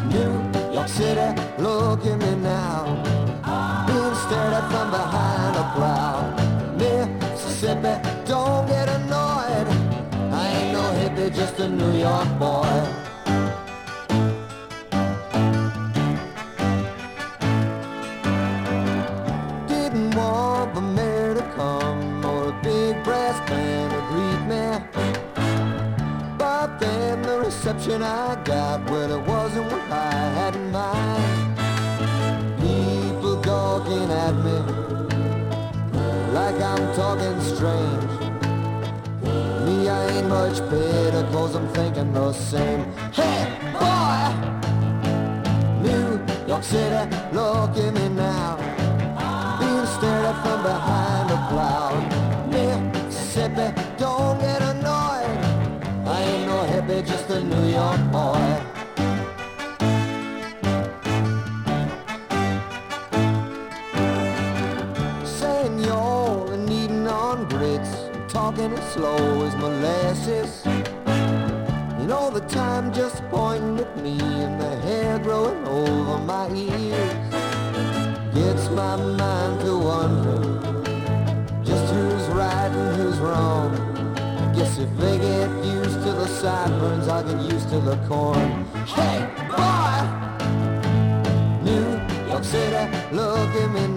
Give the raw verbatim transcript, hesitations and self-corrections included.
New York City, look at me now, being stared at from behind a cloud. Mississippi, don't get annoyed, I ain't no hippie, just a New York boy. Didn't want the mayor to come or a big brass band to greet me, but then the reception I got, well, it wasn't what I had in mind. People gawking at me like I'm talking strange. Me, I ain't much better, cause I'm thinking the same. Hey, boy! New York City, look at me now, being stared at from behind a cloud. Mississippi, don't get annoyed, I ain't no hippie, just a New York boy. Saying y'all and eating on grits, talking as slow as molasses, and all the time just pointing at me and the hair growing over my ears. Gets my mind to wondering just who's right and who's wrong. I guess if they get used to the sideburns, I'll get used to the corn. Hey, boy! New York City, look at me